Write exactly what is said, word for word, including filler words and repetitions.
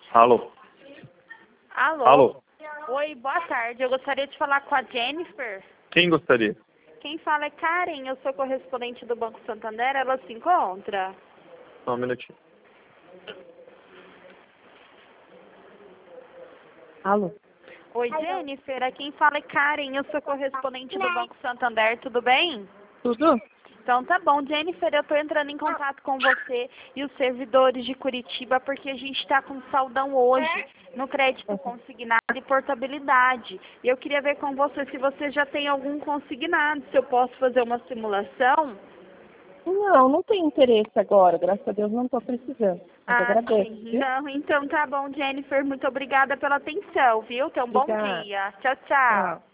Alô? Alô? Alô? Oi, boa tarde. Eu gostaria de falar com a Jennifer. Quem gostaria? Quem fala é Karen, eu sou correspondente do Banco Santander, ela se encontra? Só um minutinho. Alô? Oi, Jennifer, a quem fala é Karen, eu sou correspondente do Banco Santander, tudo bem? Tudo? Então tá bom, Jennifer, eu tô entrando em contato com você e os servidores de Curitiba porque a gente tá com saldão hoje no crédito consignado e portabilidade. E eu queria ver com você se você já tem algum consignado, se eu posso fazer uma simulação. Não, não tem interesse agora. Graças a Deus não estou precisando. Mas Ah, agradeço, sim. viu? Não, então tá bom, Jennifer, muito obrigada pela atenção, viu? Tenha um bom Obrigada. dia. Tchau, tchau. Tchau.